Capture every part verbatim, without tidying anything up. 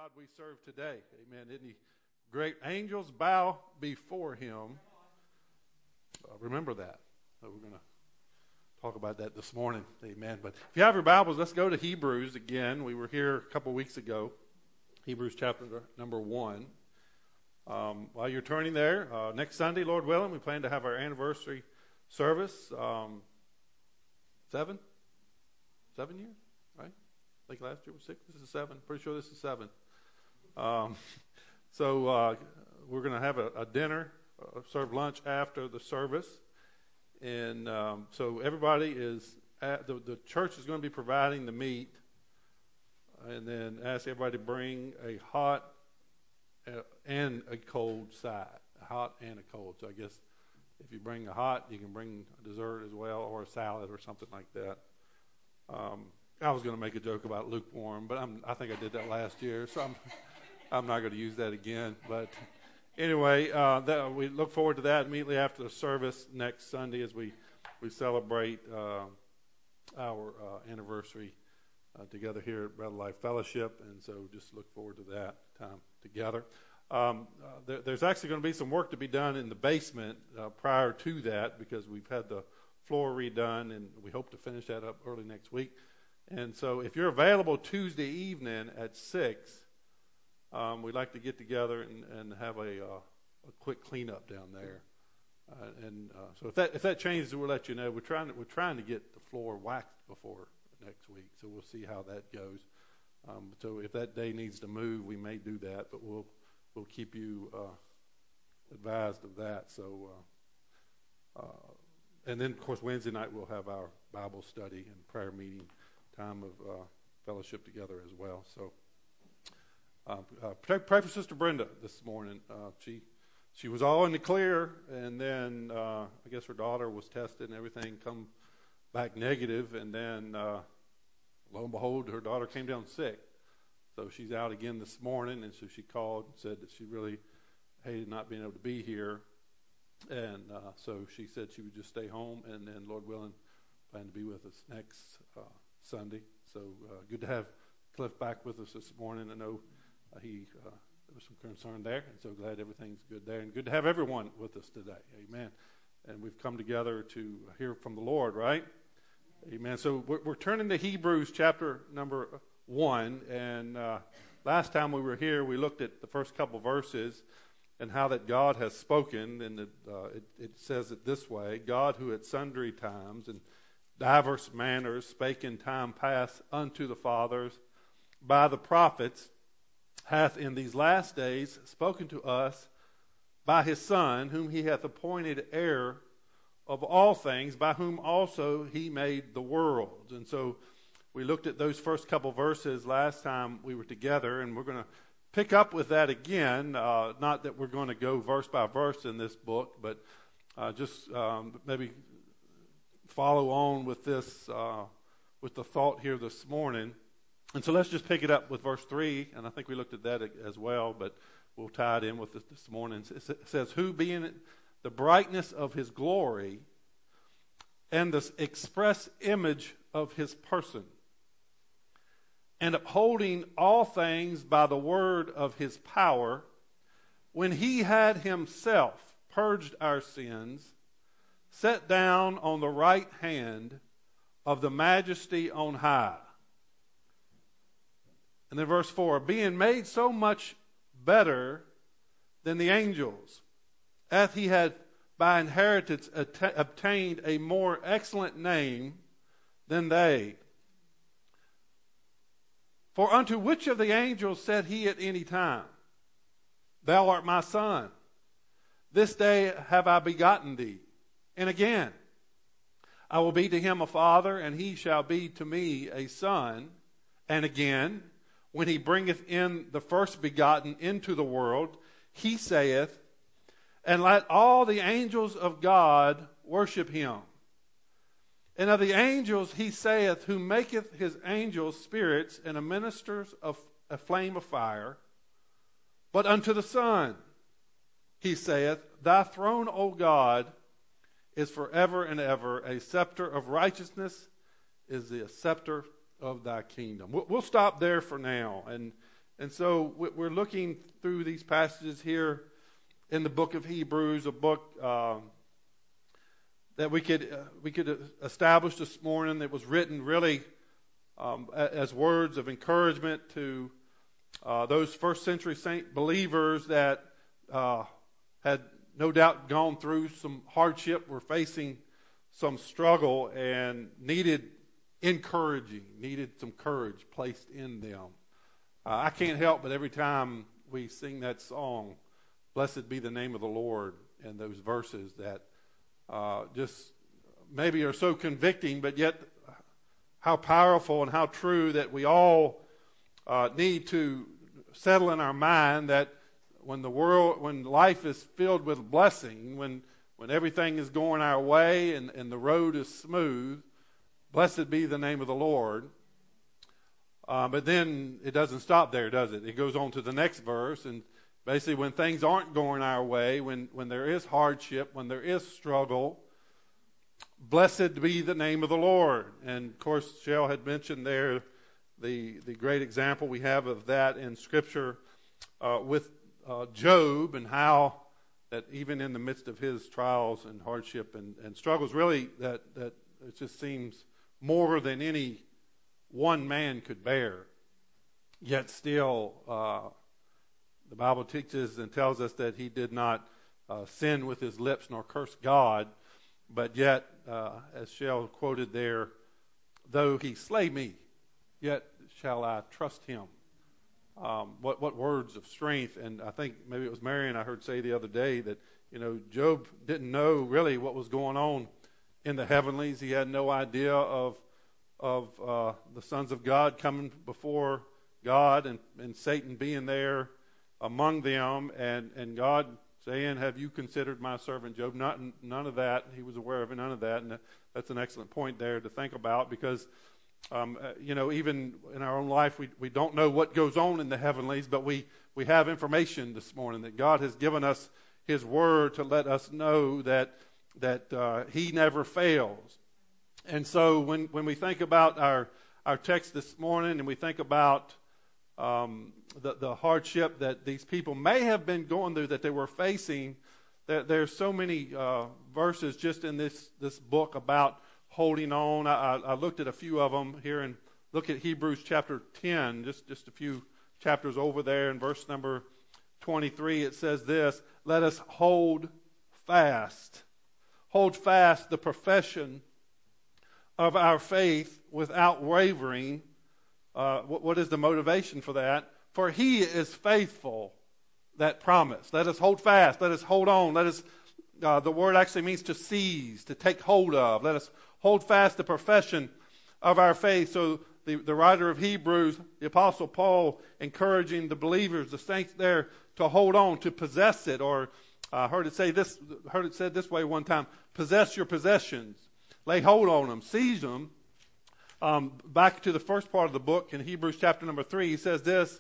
God we serve today. Amen. Isn't he great? Angels bow before him. Uh, remember that. So we're going to talk about that this morning. Amen. But if you have your Bibles, let's go to Hebrews again. We were here a couple weeks ago. Hebrews chapter number one. Um, while you're turning there, uh, next Sunday, Lord willing, we plan to have our anniversary service. Um, seven? Seven years, right? I think last year was six. This is seven. Pretty sure this is seven. Um, so uh, we're going to have a, a dinner, uh, serve lunch after the service. And um, so everybody is, at, the, the church is going to be providing the meat. And then ask everybody to bring a hot uh, and a cold side. A hot and a cold. So I guess if you bring a hot, you can bring a dessert as well, or a salad or something like that. Um, I was going to make a joke about lukewarm, but I'm, I think I did that last year, so I'm, I'm not going to use that again. But anyway, uh, that, we look forward to that immediately after the service next Sunday as we, we celebrate uh, our uh, anniversary uh, together here at Bread of Life Fellowship, and so just look forward to that time together. Um, uh, there, there's actually going to be some work to be done in the basement uh, prior to that because we've had the floor redone, and we hope to finish that up early next week. And so if you're available Tuesday evening at six, um, we'd like to get together and, and have a, uh, a quick cleanup down there. Uh, and uh, so if that if that changes, we'll let you know. We're trying to, we're trying to get the floor waxed before next week, so we'll see how that goes. Um, so if that day needs to move, we may do that, but we'll we'll keep you uh, advised of that. So, uh, uh, and then of course Wednesday night we'll have our Bible study and prayer meeting. Time of uh, fellowship together as well. So uh, uh, pray, pray for Sister Brenda this morning. Uh, she she was all in the clear, and then uh, I guess her daughter was tested and everything come back negative, and then uh, lo and behold, her daughter came down sick. So she's out again this morning, and so she called and said that she really hated not being able to be here, and uh, so she said she would just stay home, and then Lord willing, plan to be with us next uh, Sunday. So uh, good to have Cliff back with us this morning. I know uh, he uh, there was some concern there, and so glad everything's good there. And good to have everyone with us today. Amen. And we've come together to hear from the Lord, right? Amen. So we're, we're turning to Hebrews chapter number one. And uh, last time we were here, we looked at the first couple verses and how that God has spoken. And it, uh, it, it says it this way: God, who at sundry times and divers manners spake in time past unto the fathers by the prophets, hath in these last days spoken to us by his Son, whom he hath appointed heir of all things, by whom also he made the world. And so we looked at those first couple verses last time we were together, and we're going to pick up with that again. Uh, not that we're going to go verse by verse in this book, but uh, just um, maybe follow on with this, uh, with the thought here this morning. And so let's just pick it up with verse three, and I think we looked at that as well, but we'll tie it in with this this morning. It says, who being the brightness of his glory and the express image of his person, and upholding all things by the word of his power, when he had himself purged our sins, set down on the right hand of the majesty on high. And then verse four, being made so much better than the angels, as he had by inheritance att- obtained a more excellent name than they. For unto which of the angels said he at any time, thou art my son, this day have I begotten thee? And again, I will be to him a father, and he shall be to me a son. And again, when he bringeth in the first begotten into the world, he saith, and let all the angels of God worship him. And of the angels he saith, who maketh his angels spirits and ministers of a flame of fire. But unto the Son he saith, thy throne, O God, is forever and ever. A scepter of righteousness is the scepter of thy kingdom. We'll, we'll stop there for now. And And so we're looking through these passages here in the book of Hebrews, a book um, that we could uh, we could establish this morning that was written really um, as words of encouragement to uh, those first century saint believers that uh, had no doubt gone through some hardship, were facing some struggle, and needed encouraging, needed some courage placed in them. Uh, I can't help but every time we sing that song, "Blessed be the name of the Lord," and those verses that uh, just maybe are so convicting, but yet how powerful and how true that we all uh, need to settle in our mind that when the world, when life is filled with blessing, when when everything is going our way and, and the road is smooth, blessed be the name of the Lord. Uh, but then it doesn't stop there, does it? It goes on to the next verse, and basically when things aren't going our way, when, when there is hardship, when there is struggle, blessed be the name of the Lord. And of course, Shell had mentioned there the, the great example we have of that in Scripture uh, with uh, Job, and how that even in the midst of his trials and hardship and, and struggles, really that, that it just seems more than any one man could bear. Yet still, uh, the Bible teaches and tells us that he did not uh, sin with his lips nor curse God, but yet, uh, as Shell quoted there, though he slay me, yet shall I trust him. Um, what what words of strength. And I think maybe it was Marion I heard say the other day that, you know, Job didn't know really what was going on in the heavenlies. He had no idea of of uh, the sons of God coming before God, and, and Satan being there among them, and, and God saying, "Have you considered my servant Job?" Not, none of that. He was aware of it, none of that. And that's an excellent point there to think about, because Um, uh, you know, even in our own life, we, we don't know what goes on in the heavenlies, but we, we have information this morning that God has given us His Word to let us know that that uh, He never fails. And so when, when we think about our, our text this morning, and we think about um, the, the hardship that these people may have been going through, that they were facing, that there's so many uh, verses just in this, this book about holding on. I, I looked at a few of them here, and look at Hebrews chapter ten, just, just a few chapters over there. In verse number twenty-three, it says this: "Let us hold fast, hold fast the profession of our faith without wavering." Uh, what, what is the motivation for that? "For He is faithful that promise." Let us hold fast. Let us hold on. Let us. Uh, the word actually means to seize, to take hold of. Let us hold fast the profession of our faith. So the, the writer of Hebrews, the Apostle Paul, encouraging the believers, the saints there, to hold on, to possess it. Or I uh, heard it say this, heard it said this way one time: possess your possessions, lay hold on them, seize them. Um, back to the first part of the book in Hebrews chapter number three, he says this,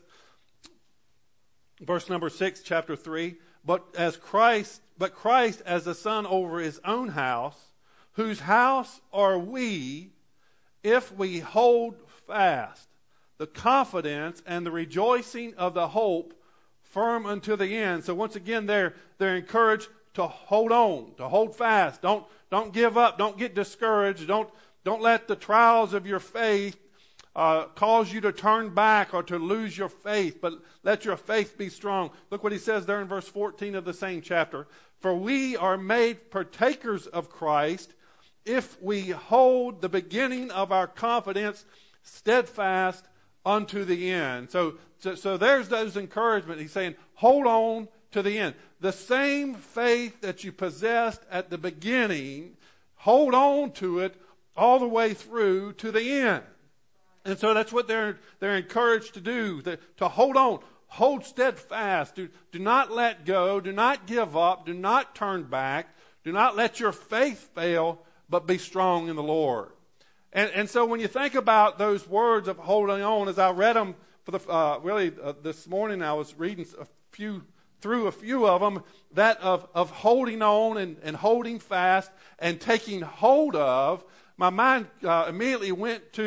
verse number six, chapter three: But as Christ, but Christ as the Son over His own house, whose house are we, if we hold fast the confidence and the rejoicing of the hope firm unto the end. So once again, they're they're encouraged to hold on, to hold fast. Don't don't give up. Don't get discouraged. Don't don't let the trials of your faith uh, cause you to turn back or to lose your faith. But let your faith be strong. Look what he says there in verse fourteen of the same chapter: "For we are made partakers of Christ, if we hold the beginning of our confidence steadfast unto the end." So, so, so there's those encouragement. He's saying, hold on to the end. The same faith that you possessed at the beginning, hold on to it all the way through to the end. And so that's what they're they're encouraged to do, to, to hold on, hold steadfast. Do, do not let go. Do not give up. Do not turn back. Do not let your faith fail, but be strong in the Lord. And, and so when you think about those words of holding on, as I read them for the uh, really uh, this morning, I was reading a few through a few of them, that of, of holding on and, and holding fast and taking hold of, my mind uh, immediately went to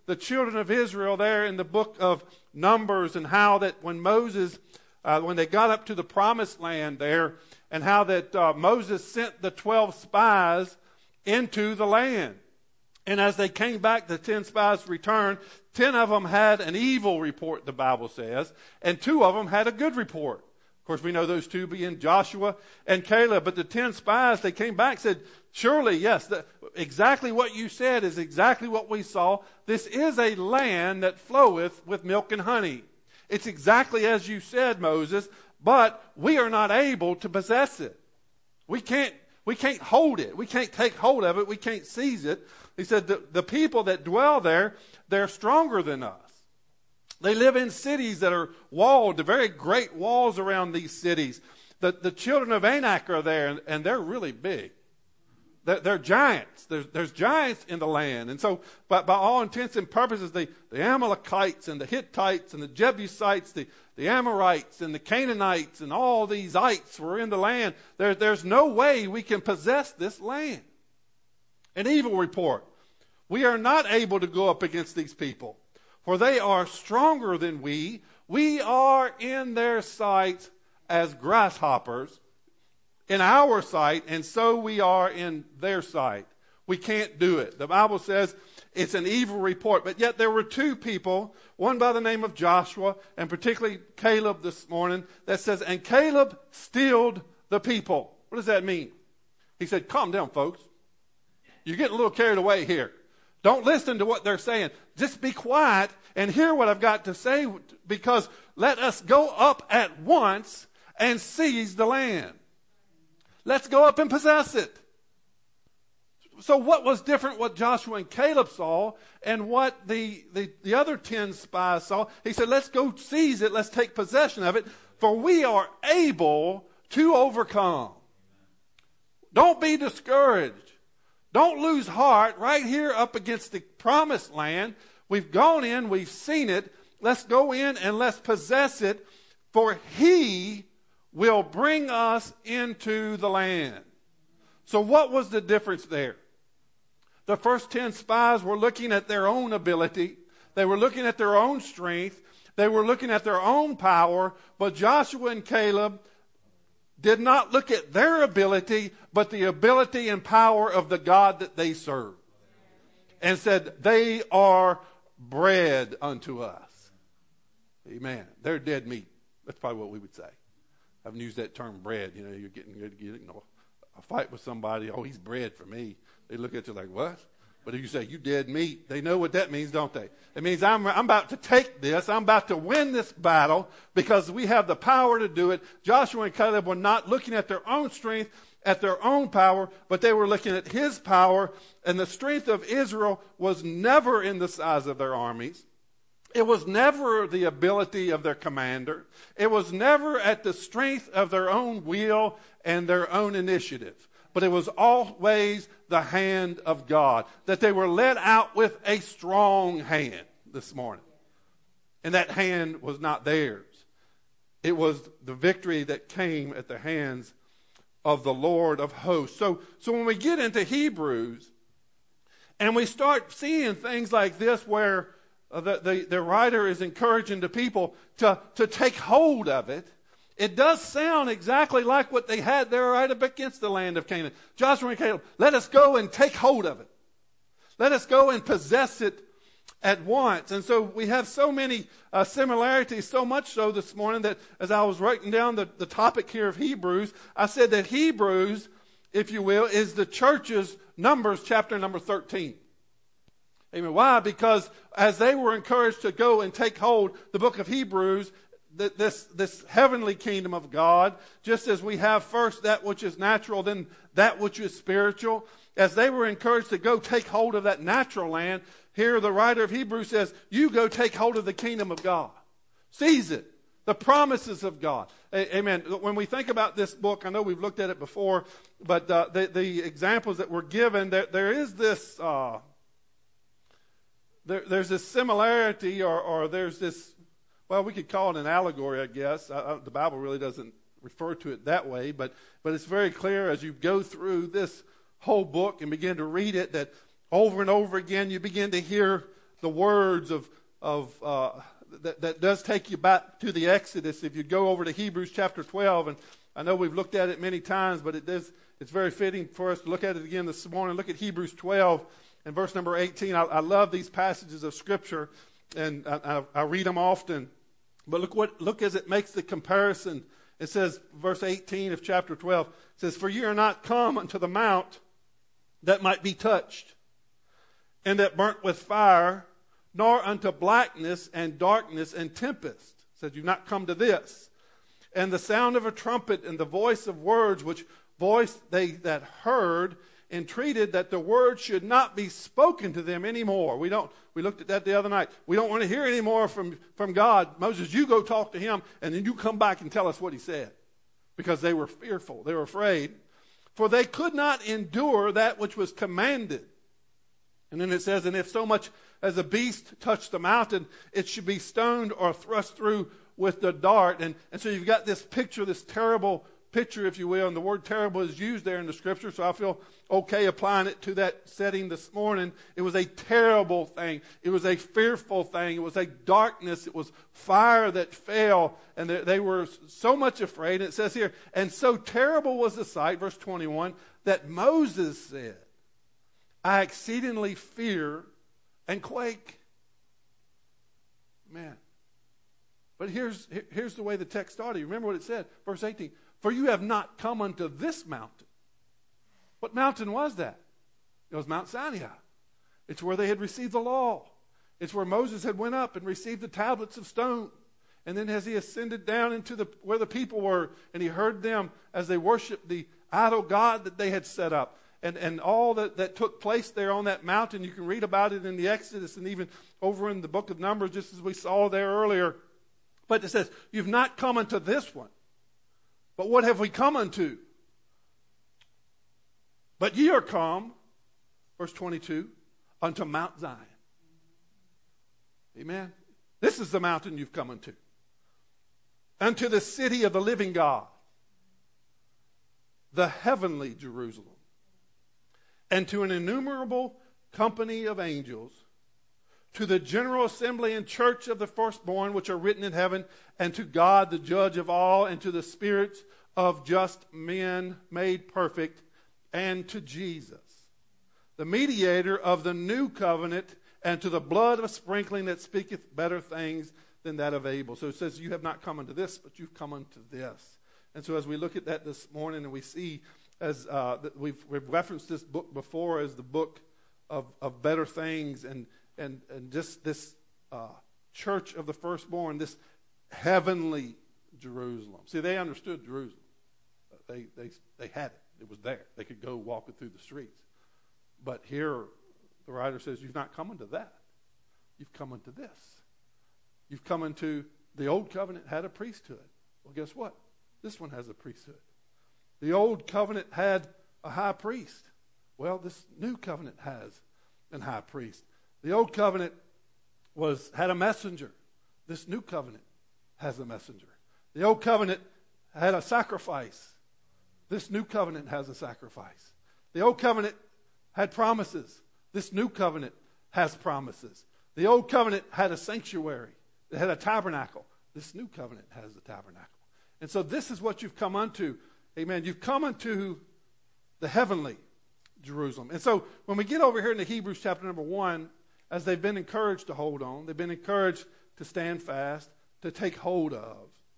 the children of Israel there in the book of Numbers, and how that when Moses, uh, when they got up to the promised land there, and how that uh, Moses sent the twelve spies into the land. And as they came back, the ten spies returned. Ten of them had an evil report, the Bible says, and two of them had a good report. Of course, we know those two being Joshua and Caleb. But the ten spies, they came back and said, surely, yes, the, exactly what you said is exactly what we saw. This is a land that floweth with milk and honey. It's exactly as you said, Moses, but we are not able to possess it. We can't, we can't hold it. We can't take hold of it. We can't seize it. He said the, the people that dwell there, they're stronger than us. They live in cities that are walled, the very great walls around these cities. The, the children of Anak are there, and, and they're really big. They're, they're giants. There's, there's giants in the land. And so, by, by all intents and purposes, the, the Amalekites and the Hittites and the Jebusites, the, the Amorites and the Canaanites and all these ites were in the land. There, there's no way we can possess this land. An evil report. We are not able to go up against these people, for they are stronger than we. We are in their sight as grasshoppers, in our sight, and so we are in their sight. We can't do it. The Bible says it's an evil report. But yet there were two people, one by the name of Joshua, and particularly Caleb this morning, that says, and Caleb stilled the people. What does that mean? He said, calm down, folks. You're getting a little carried away here. Don't listen to what they're saying. Just be quiet and hear what I've got to say, because let us go up at once and seize the land. Let's go up and possess it. So what was different what Joshua and Caleb saw and what the, the, the other ten spies saw? He said, let's go seize it. Let's take possession of it, for we are able to overcome. Don't be discouraged. Don't lose heart. Right here up against the promised land, we've gone in, we've seen it. Let's go in and let's possess it, for he will bring us into the land. So what was the difference there? The first ten spies were looking at their own ability. They were looking at their own strength. They were looking at their own power. But Joshua and Caleb did not look at their ability, but the ability and power of the God that they serve. And said, they are bread unto us. Amen. They're dead meat. That's probably what we would say. I haven't used that term bread. You know, you're getting good, you know, a fight with somebody. Oh, he's bread for me. They look at you like, what? But if you say, you dead meat, they know what that means, don't they? It means I'm, I'm about to take this. I'm about to win this battle because we have the power to do it. Joshua and Caleb were not looking at their own strength, at their own power, but they were looking at his power. And the strength of Israel was never in the size of their armies. It was never the ability of their commander. It was never at the strength of their own will and their own initiative. But it was always the hand of God, that they were led out with a strong hand this morning. And that hand was not theirs. It was the victory that came at the hands of the Lord of hosts. So, so when we get into Hebrews and we start seeing things like this where uh, the, the, the writer is encouraging the people to, to take hold of it, it does sound exactly like what they had there right up against the land of Canaan. Joshua and Caleb, let us go and take hold of it. Let us go and possess it at once. And so we have so many uh, similarities, so much so this morning that as I was writing down the, the topic here of Hebrews, I said that Hebrews, if you will, is the church's Numbers chapter number thirteen. Amen. Why? Because as they were encouraged to go and take hold, the book of Hebrews, This, this heavenly kingdom of God, just as we have first that which is natural, then that which is spiritual. As they were encouraged to go take hold of that natural land, here the writer of Hebrews says, you go take hold of the kingdom of God. Seize it. The promises of God. Amen. When we think about this book, I know we've looked at it before, but uh, the, the examples that were given, there, there is this, uh, there, there's this similarity or, or there's this, well, we could call it an allegory, I guess. I, I, the Bible really doesn't refer to it that way, but, but it's very clear as you go through this whole book and begin to read it that over and over again you begin to hear the words of, of uh, that, that does take you back to the Exodus. If you go over to Hebrews chapter twelve, and I know we've looked at it many times, but it does, it's very fitting for us to look at it again this morning. Look at Hebrews twelve and verse number eighteen. I, I love these passages of Scripture, and I, I, I read them often. But look what look as it makes the comparison. It says, verse eighteen of chapter twelve, it says, "For ye are not come unto the mount that might be touched, and that burnt with fire, nor unto blackness and darkness and tempest." It says, "You've not come to this. And the sound of a trumpet and the voice of words, which voice they that heard entreated that the word should not be spoken to them anymore." We don't. We looked at that the other night. We don't want to hear any more from, from God. Moses, you go talk to him, and then you come back and tell us what he said. Because they were fearful. They were afraid. "For they could not endure that which was commanded." And then it says, "And if so much as a beast touch the mountain, it should be stoned or thrust through with the dart." And, and so you've got this picture, this terrible picture, if you will, and the word terrible is used there in the Scripture, so I feel okay applying it to that setting this morning. It was a terrible thing. It was a fearful thing. It was a darkness. It was fire that fell, and they, they were so much afraid. And it says here, "And so terrible was the sight," verse twenty-one, "that Moses said, I exceedingly fear and quake." Man. But here's, here's the way the text started. You remember what it said? Verse eighteen. "For you have not come unto this mountain." What mountain was that? It was Mount Sinai. It's where they had received the law. It's where Moses had went up and received the tablets of stone. And then as he ascended down into the where the people were, and he heard them as they worshiped the idol god that they had set up. And, and all that, that took place there on that mountain, you can read about it in the Exodus and even over in the book of Numbers, just as we saw there earlier. But it says, "You've not come unto this one. But what have we come unto? But ye are come," verse twenty-two, "unto Mount Zion." Amen. This is the mountain you've come unto. "Unto the city of the living God, the heavenly Jerusalem, and to an innumerable company of angels, to the general assembly and church of the firstborn which are written in heaven, and to God the judge of all, and to the spirits of just men made perfect, and to Jesus, the mediator of the new covenant, and to the blood of sprinkling that speaketh better things than that of Abel." So it says, you have not come unto this, but you've come unto this. And so as we look at that this morning, and we see, as uh, that we've, we've referenced this book before as the book of, of better things, and and and just this uh, church of the firstborn, this heavenly Jerusalem. See, they understood Jerusalem. They they they had it. It was there. They could go walk it through the streets. But here, the writer says, you've not come into that. You've come into this. You've come into the old covenant had a priesthood. Well, guess what? This one has a priesthood. The old covenant had a high priest. Well, this new covenant has a high priest. The old covenant was had a messenger. This new covenant has a messenger. The old covenant had a sacrifice. This new covenant has a sacrifice. The old covenant had promises. This new covenant has promises. The old covenant had a sanctuary. It had a tabernacle. This new covenant has a tabernacle. And so this is what you've come unto. Amen. You've come unto the heavenly Jerusalem. And so when we get over here into Hebrews chapter number one, as they've been encouraged to hold on, they've been encouraged to stand fast, to take hold of.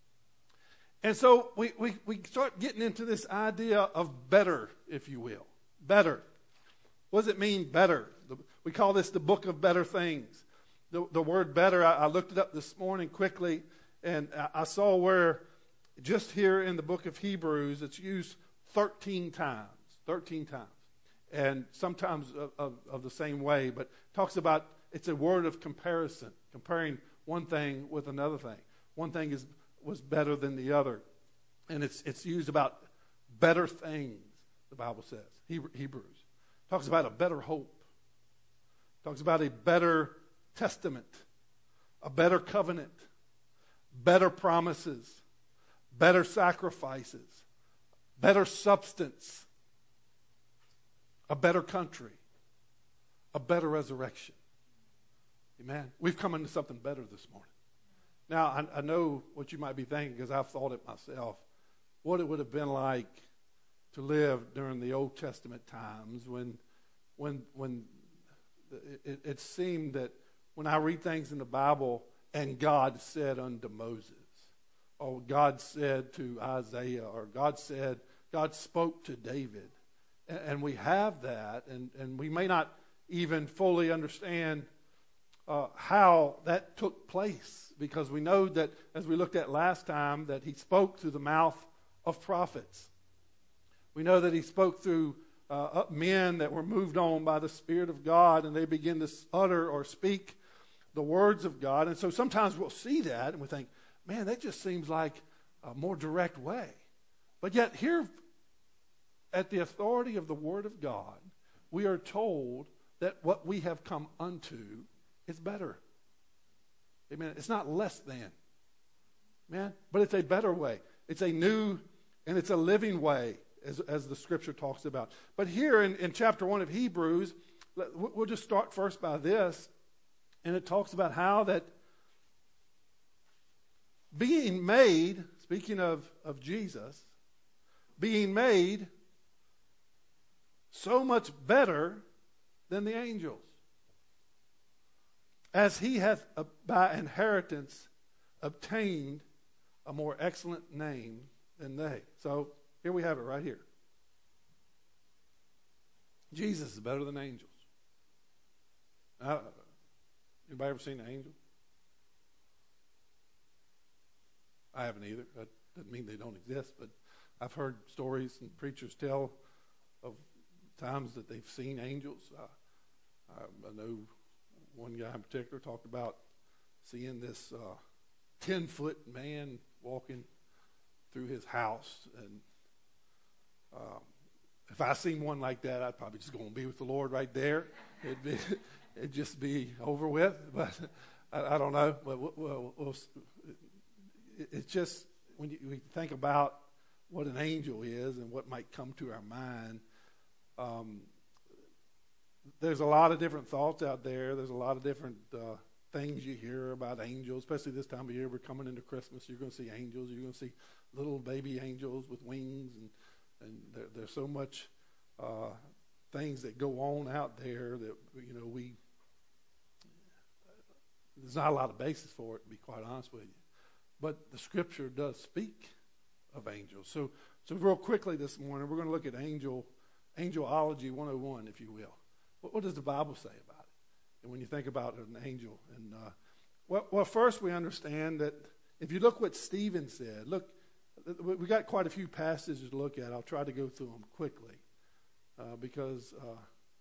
And so we, we, we start getting into this idea of better, if you will. Better. What does it mean, better? We call this the book of better things. The, the word better, I, I looked it up this morning quickly, and I, I saw where just here in the book of Hebrews, it's used thirteen times. thirteen times. And sometimes of, of, of the same way, but talks about, it's a word of comparison, comparing one thing with another thing. One thing is was better than the other. And it's it's used about better things, the Bible says. Hebrews. Talks about a better hope. Talks about a better testament. A better covenant. Better promises. Better sacrifices. Better substance. A better country. A better resurrection. Amen. We've come into something better this morning. Now, I, I know what you might be thinking, because I've thought it myself, what it would have been like to live during the Old Testament times when when when it, it seemed that when I read things in the Bible, and God said unto Moses, or God said to Isaiah, or God said, God spoke to David. And, and we have that, and, and we may not even fully understand uh, how that took place, because we know that, as we looked at last time, that he spoke through the mouth of prophets. We know that he spoke through uh, men that were moved on by the Spirit of God, and they begin to utter or speak the words of God. And so sometimes we'll see that and we think, man, that just seems like a more direct way. But yet here, at the authority of the Word of God, we are told that what we have come unto is better. Amen. It's not less than. Man, but it's a better way. It's a new and it's a living way, as, as the Scripture talks about. But here in, in chapter one of Hebrews, we'll just start first by this. And it talks about how that being made, speaking of, of Jesus, being made so much better than the angels, as he hath uh, by inheritance obtained a more excellent name than they. So here we have it right here. Jesus is better than angels. Uh, Anybody ever seen an angel? I haven't either. That doesn't mean they don't exist, but I've heard stories and preachers tell of times that they've seen angels. Uh, I, I know one guy in particular talked about seeing this uh, ten-foot man walking through his house. And um, if I seen one like that, I'd probably just go and be with the Lord right there. It'd be... It'd just be over with, but I, I don't know. But we'll, we'll, we'll, it's just when you, we think about what an angel is and what might come to our mind, um, there's a lot of different thoughts out there. There's a lot of different uh, things you hear about angels, especially this time of year. We're coming into Christmas. You're going to see angels. You're going to see little baby angels with wings, and, and there, there's so much uh, things that go on out there that, you know, we there's not a lot of basis for it, to be quite honest with you. But the Scripture does speak of angels. So so real quickly this morning, we're going to look at angel angelology one oh one, if you will. What, what does the Bible say about it? And when you think about an angel. and uh, well, well, first we understand that if you look what Stephen said, look, we got quite a few passages to look at. I'll try to go through them quickly uh, because uh,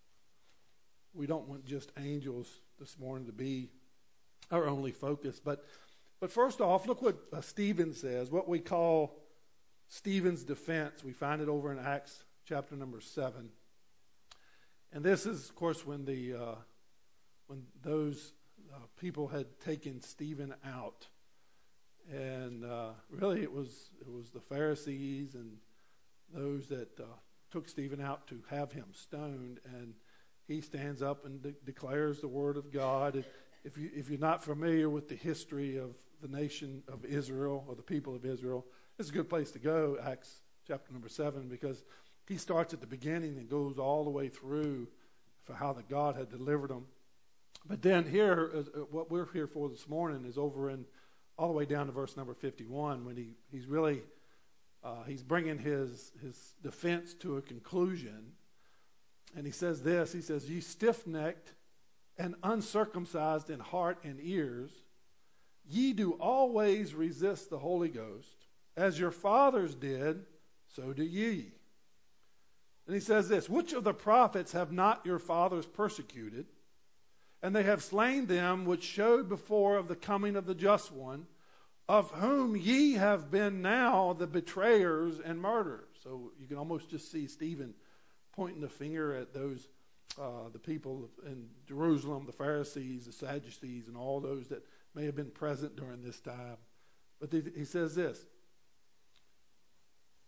we don't want just angels this morning to be our only focus. But but first off, look what uh, Stephen says, what we call Stephen's defense. We find it over in Acts chapter number seven. And this is, of course, when the uh, when those uh, people had taken Stephen out. And uh, really it was it was the Pharisees and those that uh, took Stephen out to have him stoned. And he stands up and de- declares the word of God. And If, you, if you're not familiar with the history of the nation of Israel or the people of Israel, it's a good place to go, Acts chapter number seven, because he starts at the beginning and goes all the way through for how that God had delivered them. But then here, uh, what we're here for this morning is over in all the way down to verse number fifty-one, when he, he's really, uh, he's bringing his, his defense to a conclusion. And he says this, he says, "Ye stiff-necked and uncircumcised in heart and ears, ye do always resist the Holy Ghost, as your fathers did, so do ye." And he says this, "Which of the prophets have not your fathers persecuted? And they have slain them which showed before of the coming of the just one, of whom ye have been now the betrayers and murderers." So you can almost just see Stephen pointing the finger at those Uh, the people in Jerusalem, the Pharisees, the Sadducees, and all those that may have been present during this time. But the, he says this,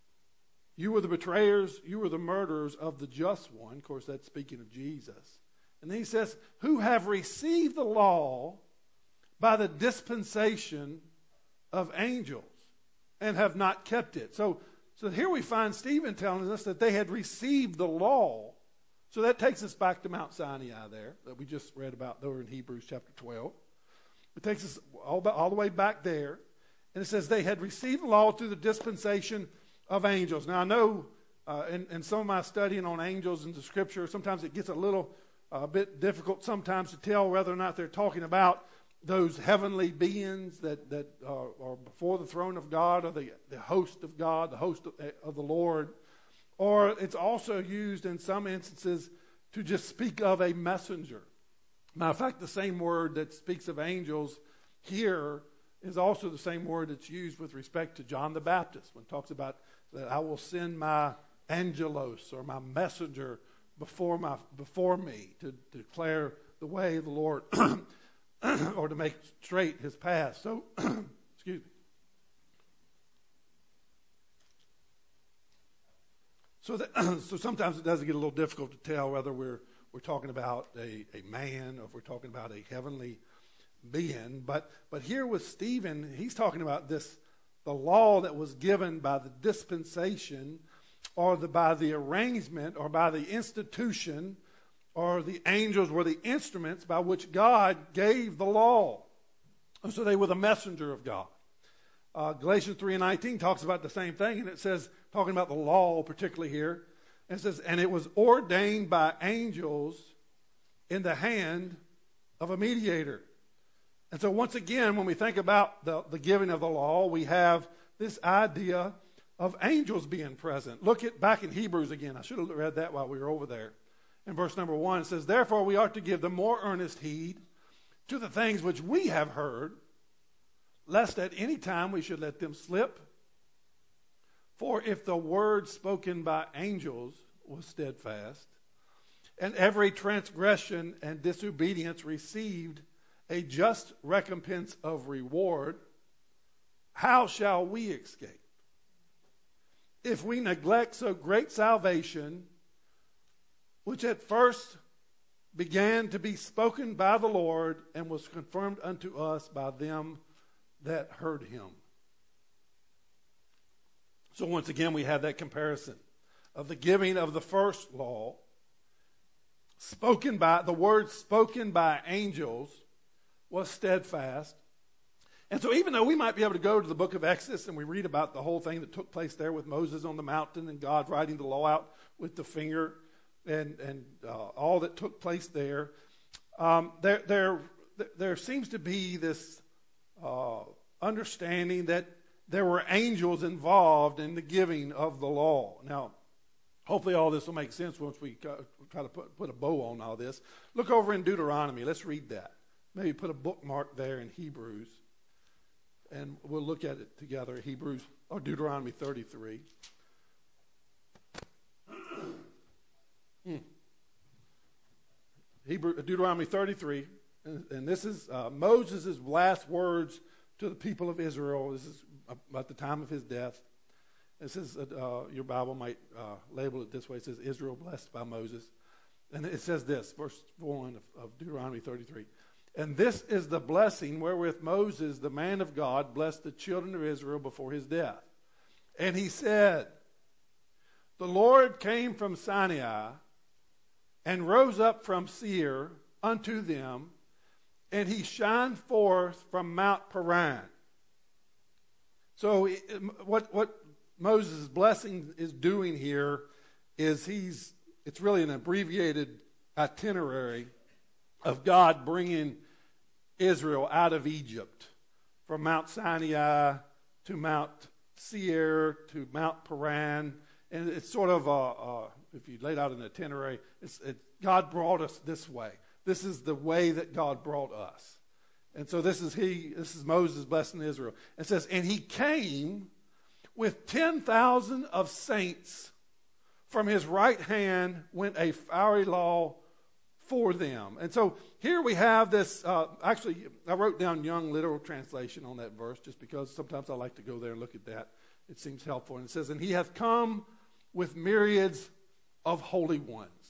"You were the betrayers, you were the murderers of the just one." Of course, that's speaking of Jesus. And then he says, who have received the law by the dispensation of angels and have not kept it. So, so here we find Stephen telling us that they had received the law. So that takes us back to Mount Sinai there that we just read about there in Hebrews chapter twelve. It takes us all, all the way back there. And it says they had received the law through the dispensation of angels. Now I know uh, in, in some of my studying on angels in the scripture, sometimes it gets a little a uh, bit difficult sometimes to tell whether or not they're talking about those heavenly beings that, that are, are before the throne of God, or the, the host of God, the host of, of the Lord. Or it's also used in some instances to just speak of a messenger. Matter of fact, the same word that speaks of angels here is also the same word that's used with respect to John the Baptist when it talks about that I will send my angelos or my messenger before my before me to, to declare the way of the Lord or to make straight his path. So, excuse me. So, that, so sometimes it does get a little difficult to tell whether we're we're talking about a, a man or if we're talking about a heavenly being. But but here with Stephen, he's talking about this the law that was given by the dispensation or the, by the arrangement or by the institution, or the angels were the instruments by which God gave the law. And so they were the messenger of God. Uh, Galatians three and nineteen talks about the same thing, and it says, talking about the law particularly here, and it says, and it was ordained by angels in the hand of a mediator. And so once again, when we think about the, the giving of the law, we have this idea of angels being present. Look at back in Hebrews again. I should have read that while we were over there. In verse number one, it says, therefore we ought to give the more earnest heed to the things which we have heard, lest at any time we should let them slip. For if the word spoken by angels was steadfast, and every transgression and disobedience received a just recompense of reward, how shall we escape if we neglect so great salvation, which at first began to be spoken by the Lord and was confirmed unto us by them that heard him? So once again, we have that comparison of the giving of the first law, spoken by, the word spoken by angels was steadfast. And so even though we might be able to go to the book of Exodus and we read about the whole thing that took place there with Moses on the mountain and God writing the law out with the finger and, and uh, all that took place there, um, there, there, there seems to be this uh, understanding that there were angels involved in the giving of the law. Now, hopefully all this will make sense once we try to put, put a bow on all this. Look over in Deuteronomy. Let's read that. Maybe put a bookmark there in Hebrews. And we'll look at it together, Hebrews, or Deuteronomy thirty-three. hmm. Hebrew, Deuteronomy thirty-three, and, and this is uh, Moses' last words to the people of Israel. This is about the time of his death. It says, uh, your Bible might uh, label it this way. It says, Israel blessed by Moses. And it says this, verse one of, of Deuteronomy thirty-three. And this is the blessing wherewith Moses, the man of God, blessed the children of Israel before his death. And he said, the Lord came from Sinai and rose up from Seir unto them, and he shined forth from Mount Paran. So what, what Moses' blessing is doing here is he's, it's really an abbreviated itinerary of God bringing Israel out of Egypt from Mount Sinai to Mount Seir to Mount Paran. And it's sort of, a, a, if you laid out an itinerary, it's, it, God brought us this way. This is the way that God brought us. And so this is he, this is Moses blessing Israel. It says, and he came with ten thousand of saints. From his right hand went a fiery law for them. And so here we have this, uh, actually, I wrote down Young Literal Translation on that verse just because sometimes I like to go there and look at that. It seems helpful. And it says, and he hath come with myriads of holy ones.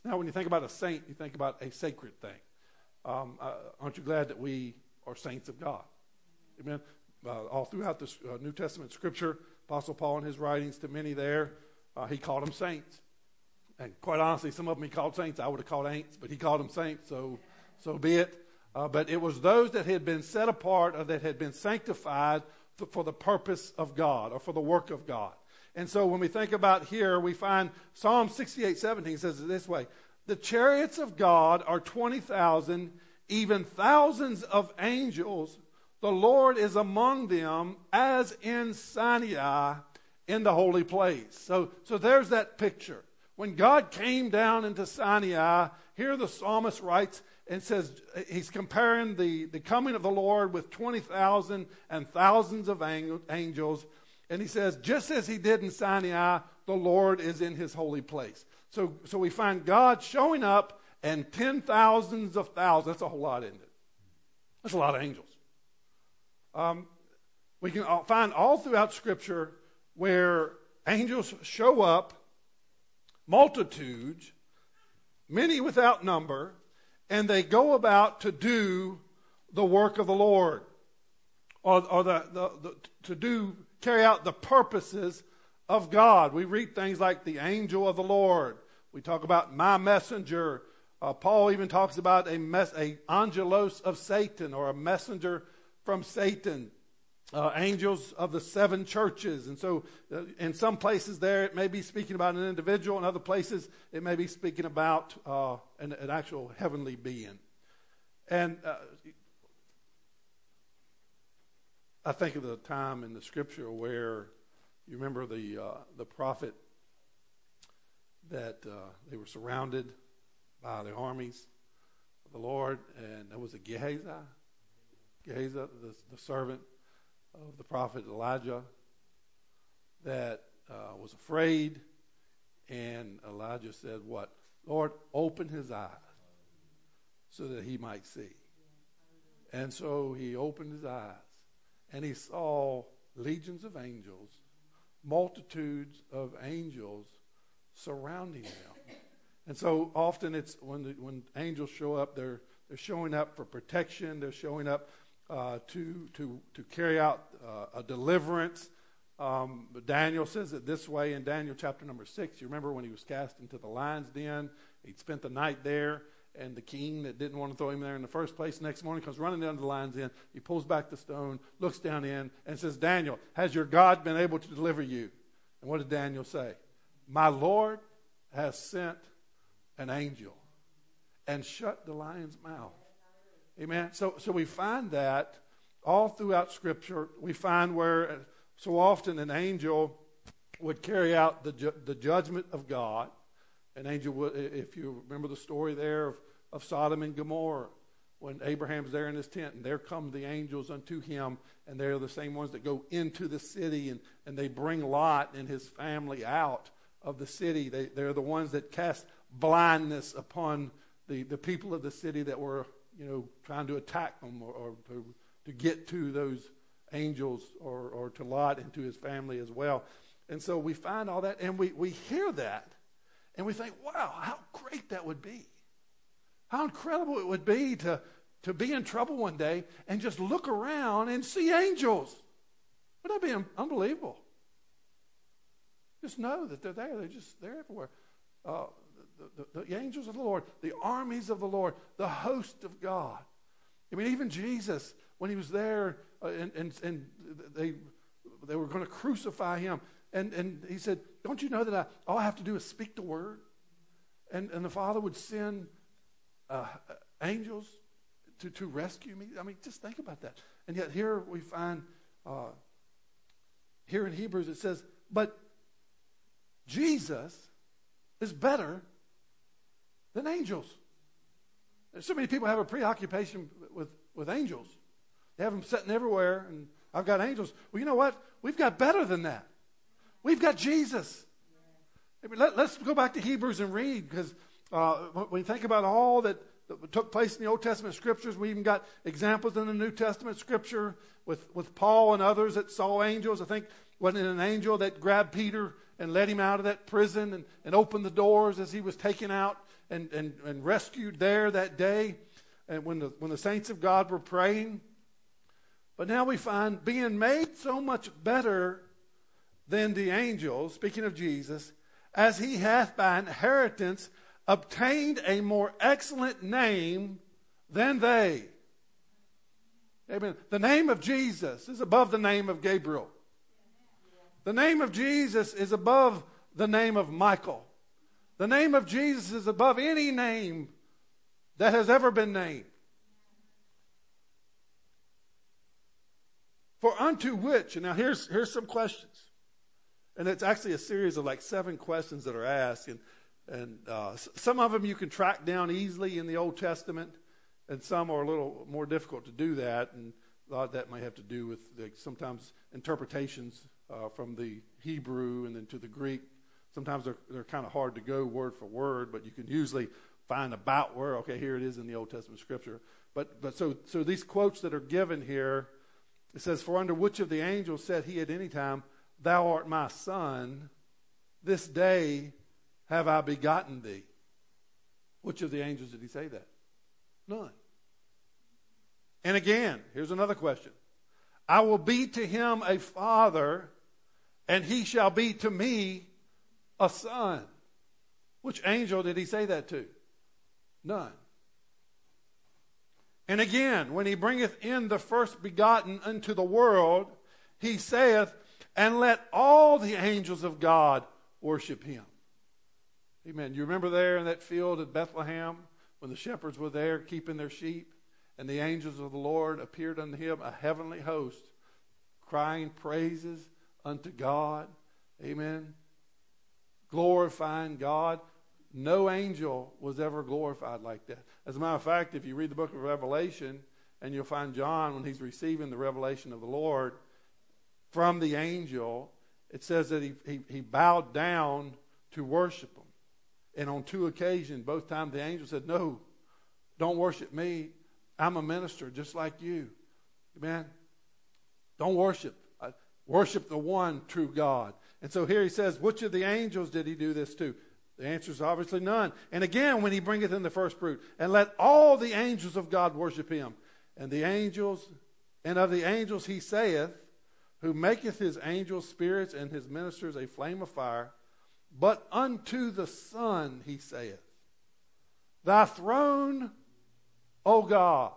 Now, when you think about a saint, you think about a sacred thing. Um, uh, aren't you glad that we are saints of God? Amen. Uh, all throughout the uh, New Testament Scripture, Apostle Paul in his writings to many there, uh, he called them saints. And quite honestly, some of them he called saints. I would have called ain'ts, but he called them saints, so so be it. Uh, but it was those that had been set apart or that had been sanctified for, for the purpose of God or for the work of God. And so when we think about here, we find Psalm sixty-eight seventeen says it this way: the chariots of God are twenty thousand, even thousands of angels. The Lord is among them as in Sinai in the holy place. So, so there's that picture. When God came down into Sinai, here the psalmist writes and says he's comparing the, the coming of the Lord with twenty thousand and thousands of angels. And he says, just as he did in Sinai, the Lord is in his holy place. So, so we find God showing up and ten thousands of thousands. That's a whole lot, isn't it? That's a lot of angels. Um, we can find all throughout Scripture where angels show up, multitudes, many without number, and they go about to do the work of the Lord, or, or the, the, the to do carry out the purposes of God. We read things like the angel of the Lord. We talk about my messenger. Uh, Paul even talks about a, mes- a angelos of Satan, or a messenger from Satan. Uh, angels of the seven churches. And so uh, in some places there it may be speaking about an individual. In other places it may be speaking about uh, an, an actual heavenly being. And uh, I think of the time in the Scripture where you remember the uh, the prophet that uh, they were surrounded by the armies of the Lord, and there was a Gehazi, Gehazi, the, the servant of the prophet Elijah, that uh, was afraid, and Elijah said, what? Lord, open his eyes so that he might see. And so he opened his eyes, and he saw legions of angels, multitudes of angels surrounding them. And so often it's when the, when angels show up, they're they're showing up for protection. They're showing up uh, to to to carry out uh, a deliverance. Um, Daniel says it this way in Daniel chapter number six. You remember when he was cast into the lion's den? He'd spent the night there, and the king that didn't want to throw him there in the first place, next morning comes running down to the lion's den. He pulls back the stone, looks down in, and says, Daniel, has your God been able to deliver you? And what did Daniel say? My Lord has sent an angel and shut the lion's mouth. Amen. So, so we find that all throughout Scripture. We find where so often an angel would carry out the ju- the judgment of God. An angel would, if you remember the story there of, of Sodom and Gomorrah, when Abraham's there in his tent, and there come the angels unto him, and they're the same ones that go into the city, and, and they bring Lot and his family out of the city. They, they're the ones that cast blindness upon the, the people of the city that were, you know, trying to attack them or, or to, to get to those angels or, or to Lot and to his family as well. And so we find all that, and we, we hear that, and we think, wow, how great that would be. How incredible it would be to, to be in trouble one day and just look around and see angels. Wouldn't that be un- unbelievable? Just know that they're there. They're just, they're everywhere. Uh, the, the, the angels of the Lord, the armies of the Lord, the host of God. I mean, even Jesus, when he was there uh, and, and, and they, they were going to crucify him, and, and he said, don't you know that I, all I have to do is speak the word? And, and the Father would send uh, angels to, to rescue me. I mean, just think about that. And yet here we find, uh, here in Hebrews it says, but Jesus is better than angels. There's so many people have a preoccupation with, with angels. They have them sitting everywhere, and I've got angels. Well, you know what? We've got better than that. We've got Jesus. I mean, let, let's go back to Hebrews and read, because uh, when you think about all that, that took place in the Old Testament Scriptures, we even got examples in the New Testament Scripture with, with Paul and others that saw angels. I think wasn't it an angel that grabbed Peter and let him out of that prison and, and opened the doors as he was taken out and, and, and rescued there that day, and when the when the saints of God were praying. But now we find being made so much better than the angels, speaking of Jesus, as he hath by inheritance obtained a more excellent name than they. Amen. The name of Jesus is above the name of Gabriel. The name of Jesus is above the name of Michael. The name of Jesus is above any name that has ever been named. For unto which, and now here's, here's some questions. And it's actually a series of like seven questions that are asked. And, and uh, some of them you can track down easily in the Old Testament. And some are a little more difficult to do that. And a lot of that may have to do with like, sometimes interpretations uh, from the Hebrew and then to the Greek. Sometimes they're, they're kind of hard to go word for word, but you can usually find about where, okay, here it is in the Old Testament scripture. But but so so these quotes that are given here, it says, for under which of the angels said he at any time, thou art my son, this day have I begotten thee. Which of the angels did he say that? None. And again, here's another question. I will be to him a father, and he shall be to me a son. Which angel did he say that to? None. And again, when he bringeth in the first begotten into the world, he saith, and let all the angels of God worship him. Amen. You remember there in that field at Bethlehem when the shepherds were there keeping their sheep, and the angels of the Lord appeared unto him, a heavenly host, crying praises unto God. Amen. Glorifying God. No angel was ever glorified like that. As a matter of fact, if you read the book of Revelation, and you'll find John when he's receiving the revelation of the Lord from the angel, it says that he, he, he bowed down to worship him. And on two occasions, both times the angel said, no, don't worship me. I'm a minister just like you. Amen. Don't worship. I worship the one true God. And so here he says, which of the angels did he do this to? The answer is obviously none. And again, when he bringeth in the first fruit, and let all the angels of God worship him. And the angels, and of the angels he saith, who maketh his angels spirits and his ministers a flame of fire. But unto the Son he saith, thy throne, O God.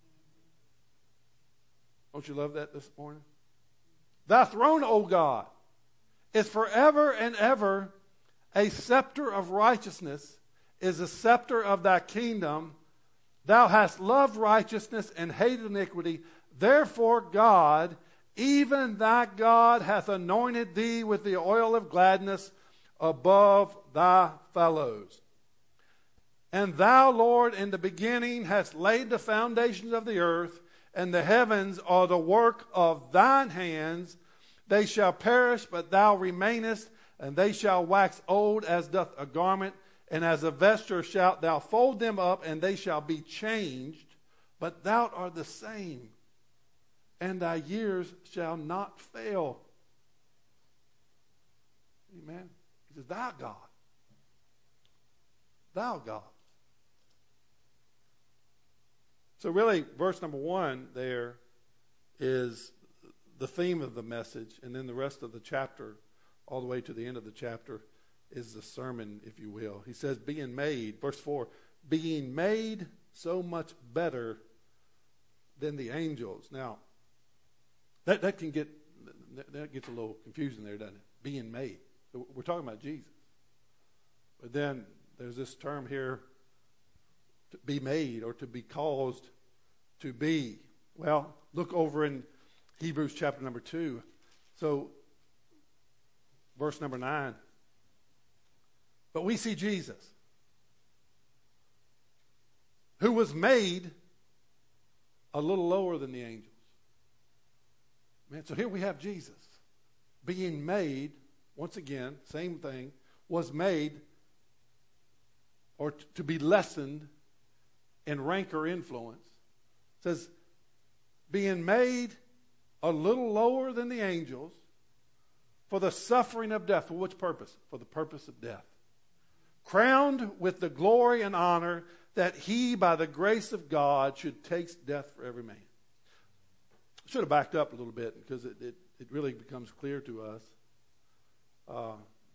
Don't you love that this morning? Thy throne, O God, is forever and ever. A scepter of righteousness is a scepter of thy kingdom. Thou hast loved righteousness and hated iniquity. Therefore God, even thy God, hath anointed thee with the oil of gladness above thy fellows. And thou, Lord, in the beginning hast laid the foundations of the earth, and the heavens are the work of thine hands. They shall perish, but thou remainest, and they shall wax old as doth a garment, and as a vesture shalt thou fold them up, and they shall be changed. But thou art the same, and thy years shall not fail. Amen. He says, thou God. Thou God. So really, verse number one there is the theme of the message, and then the rest of the chapter, all the way to the end of the chapter, is the sermon, if you will. He says, being made, verse four, being made so much better than the angels. Now, that, that can get, that gets a little confusing there, doesn't it? Being made. We're talking about Jesus. But then there's this term here, to be made or to be caused to be. Well, look over in Hebrews chapter number two. So, verse number nine. But we see Jesus, who was made a little lower than the angels. Man, so here we have Jesus being made, once again, same thing, was made or t- to be lessened in rank or influence. It says, being made a little lower than the angels for the suffering of death. For which purpose? For the purpose of death. crowned with the glory and honor, that he, by the grace of God, should taste death for every man. I should have backed up a little bit because it, it, it really becomes clear to us. Uh,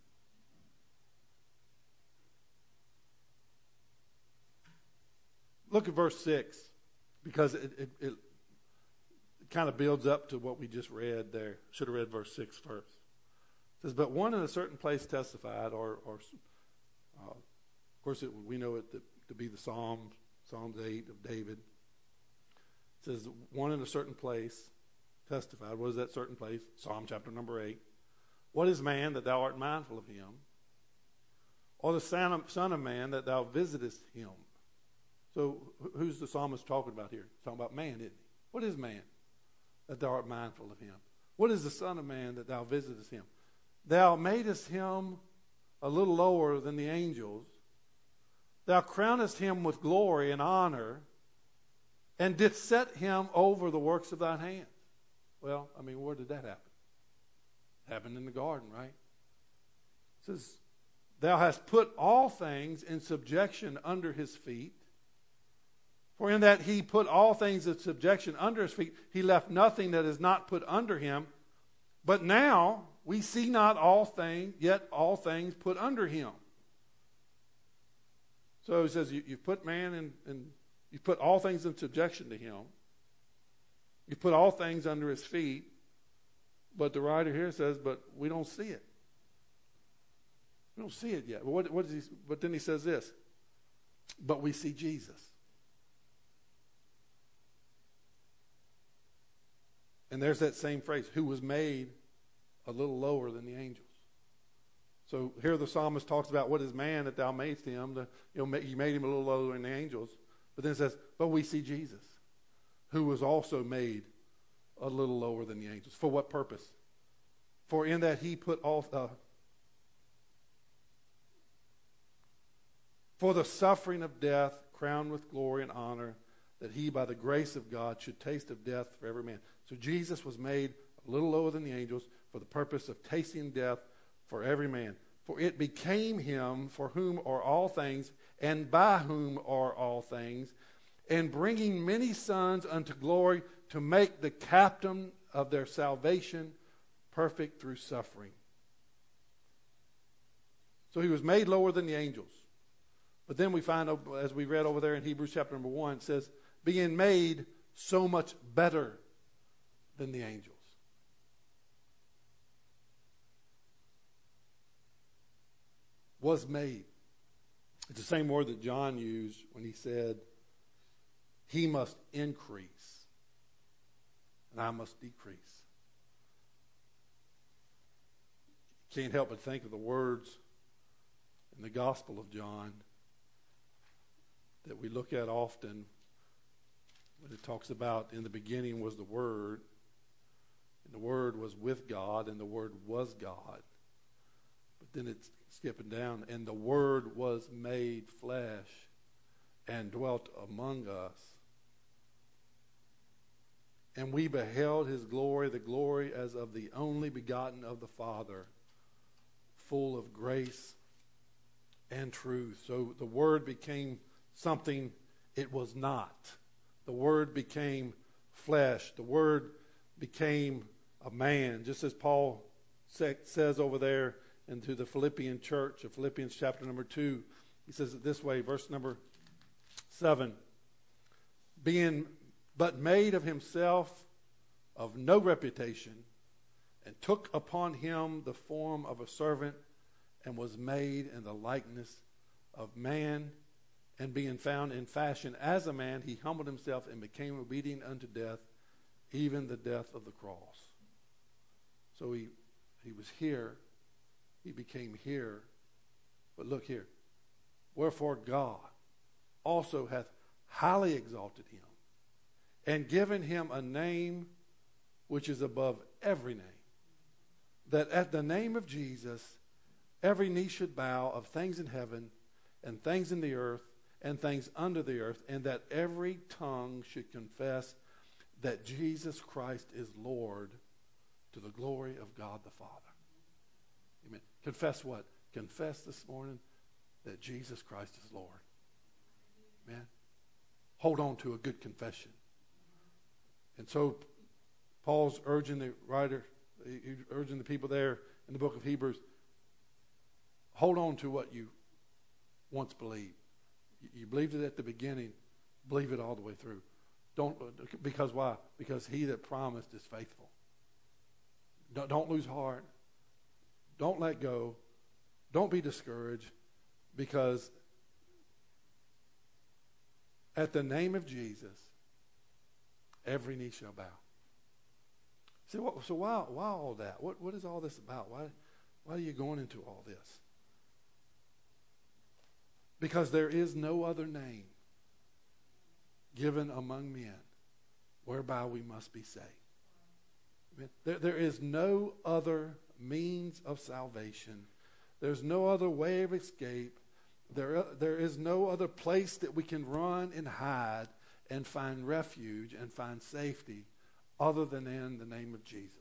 look at verse six, because it, it, it kind of builds up to what we just read there. Should have read verse six first. It says, but one in a certain place testified, or, or uh, of course it, we know it to, to be the Psalms, Psalms eight of David. It says, one in a certain place testified. What is that certain place? Psalm chapter number eight. What is man that thou art mindful of him? Or the son of, son of man that thou visitest him? So who's the psalmist talking about here? He's talking about man, isn't he? What is man that thou art mindful of him? What is the son of man that thou visitest him? Thou madest him a little lower than the angels. Thou crownest him with glory and honor, and didst set him over the works of thine hands. Well, I mean, where did that happen? It happened in the garden, right? It says, thou hast put all things in subjection under his feet. For in that he put all things in subjection under his feet, he left nothing that is not put under him. But now we see not all things, yet all things put under him. So he says, you, you've put man in, in, you've put all things in subjection to him. You've put all things under his feet. But the writer here says, but we don't see it. We don't see it yet. But what, what does he, but then he says this, but we see Jesus. And there's that same phrase, who was made a little lower than the angels. So here the psalmist talks about what is man that thou madest him. The, you know, you made him a little lower than the angels. But then it says, but we see Jesus, who was also made a little lower than the angels. For what purpose? For in that he put all... Uh, for the suffering of death, crowned with glory and honor, that he, by the grace of God, should taste of death for every man. So Jesus was made a little lower than the angels for the purpose of tasting death for every man. For it became him for whom are all things, and by whom are all things, and bringing many sons unto glory, to make the captain of their salvation perfect through suffering. So he was made lower than the angels. But then we find, as we read over there in Hebrews chapter number one, it says, being made so much better than the angels. Was made. It's the same word that John used when he said, he must increase and I must decrease. Can't help but think of the words in the Gospel of John that we look at often when it talks about in the beginning was the Word, and the Word was with God, and the Word was God. But then it's skipping down, and the Word was made flesh and dwelt among us. And we beheld his glory, the glory as of the only begotten of the Father, full of grace and truth. So the Word became something it was not. The Word became flesh. The Word became a man. Just as Paul says over there into the Philippian church of Philippians chapter number two. He says it this way, verse number seven. Being but made of himself of no reputation, and took upon him the form of a servant, and was made in the likeness of man. And being found in fashion as a man, he humbled himself and became obedient unto death, even the death of the cross. So he, he was here. He became here. But look here. Wherefore God also hath highly exalted him, and given him a name which is above every name, that at the name of Jesus every knee should bow, of things in heaven and things in the earth and things under the earth, and that every tongue should confess that Jesus Christ is Lord, to the glory of God the Father. Amen. Confess what? Confess this morning that Jesus Christ is Lord. Amen. Hold on to a good confession. And so Paul's urging the writer, he's urging the people there in the book of Hebrews, hold on to what you once believed. You believed it at the beginning, believe it all the way through. Don't, because why? Because he that promised is faithful. Don't, don't lose heart. Don't let go. Don't be discouraged, because at the name of Jesus, every knee shall bow. See, what, so why, why all that? What, what is all this about? Why, why are you going into all this? Because there is no other name given among men whereby we must be saved. There, there is no other means of salvation. There's no other way of escape. There, there is no other place that we can run and hide and find refuge and find safety other than in the name of Jesus.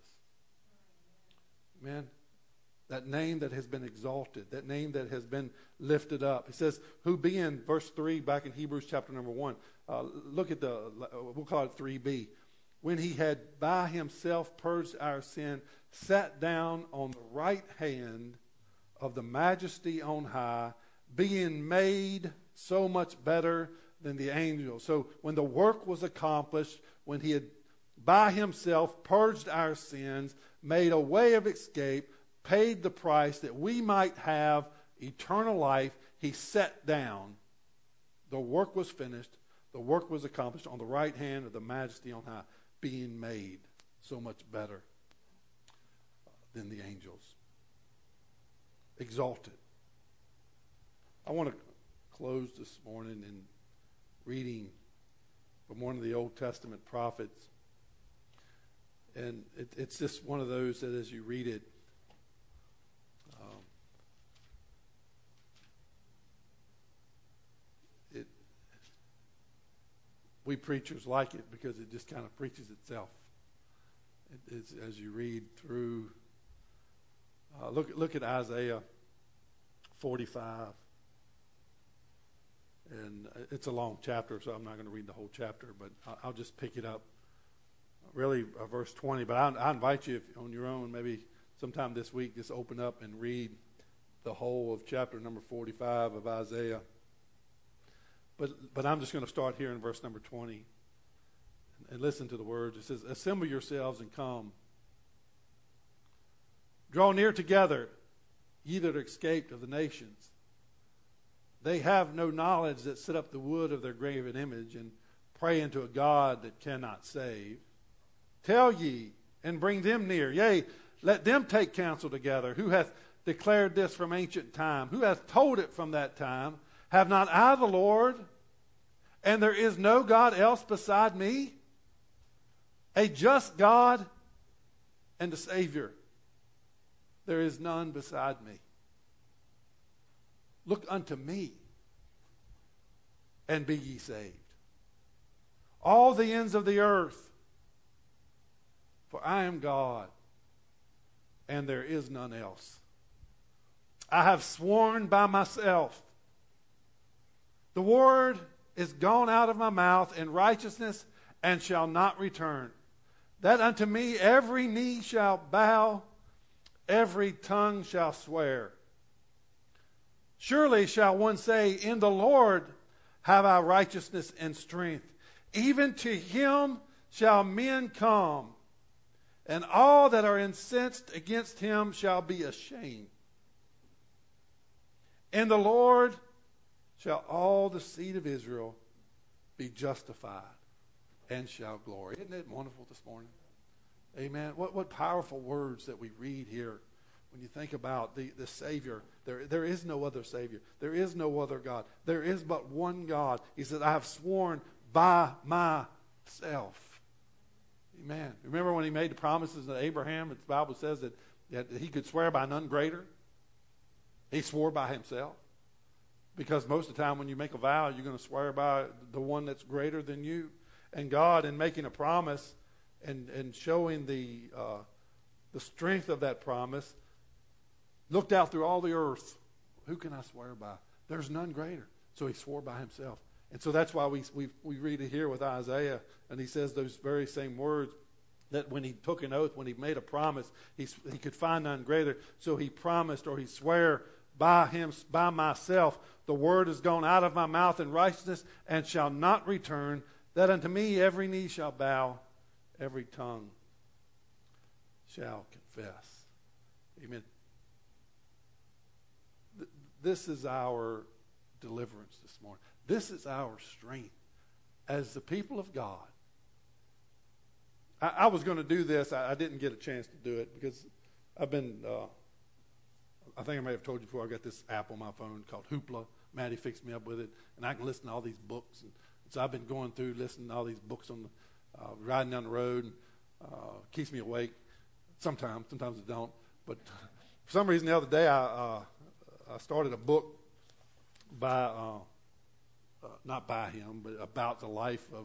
Amen. That name that has been exalted, that name that has been lifted up. It says, who being, verse three, back in Hebrews chapter number one, uh, look at the, we'll call it three B. When he had by himself purged our sin, sat down on the right hand of the majesty on high, being made so much better than the angels. So when the work was accomplished, when he had by himself purged our sins, made a way of escape, paid the price that we might have eternal life, he sat down. The work was finished. The work was accomplished on the right hand of the majesty on high, being made so much better than the angels. Exalted. I want to close this morning in reading from one of the Old Testament prophets. And it, it's just one of those that as you read it, um, it we preachers like it because it just kind of preaches itself. It, it's, as you read through, uh, look, look at Isaiah forty-five. And it's a long chapter, so I'm not going to read the whole chapter, but I'll just pick it up. Really, uh, verse twenty. But I, I invite you, if on your own, maybe sometime this week, just open up and read the whole of chapter number forty-five of Isaiah. But but I'm just going to start here in verse number twenty. And, and listen to the words. It says, assemble yourselves and come. Draw near together, ye that are escaped of the nations. They have no knowledge that set up the wood of their graven image and pray unto a God that cannot save. Tell ye and bring them near. Yea, let them take counsel together. Who hath declared this from ancient time? Who hath told it from that time? Have not I the Lord? And there is no God else beside me? A just God and a Savior. There is none beside me. Look unto me, and be ye saved, all the ends of the earth, for I am God, and there is none else. I have sworn by myself, the word is gone out of my mouth in righteousness, and shall not return, that unto me every knee shall bow, every tongue shall swear. Surely shall one say, in the Lord have I righteousness and strength. Even to him shall men come, and all that are incensed against him shall be ashamed. In the Lord shall all the seed of Israel be justified and shall glory. Isn't it wonderful this morning? Amen. What, what powerful words that we read here. When you think about the, the Savior, there, there is no other Savior. There is no other God. There is but one God. He said, I have sworn by myself. Amen. Remember when he made the promises to Abraham, the Bible says that, that he could swear by none greater? He swore by himself. Because most of the time when you make a vow, you're going to swear by the one that's greater than you. And God, in making a promise and, and showing the, uh, the strength of that promise, looked out through all the earth. Who can I swear by? There's none greater. So he swore by himself. And so that's why we, we, we read it here with Isaiah, and he says those very same words, that when he took an oath, when he made a promise, he, he could find none greater. So he promised, or he swore by him, by myself, the word has gone out of my mouth in righteousness and shall not return, that unto me every knee shall bow, every tongue shall confess. Amen. Th- this is our deliverance this morning. This is our strength as the people of God. I, I was going to do this. I, I didn't get a chance to do it because I've been, uh, I think I may have told you before, I got this app on my phone called Hoopla. Maddie fixed me up with it, and I can listen to all these books. And so I've been going through listening to all these books on the, uh, riding down the road, and uh, keeps me awake. Sometimes, sometimes it don't. But for some reason the other day I, uh, I started a book by, uh, uh, not by him, but about the life of,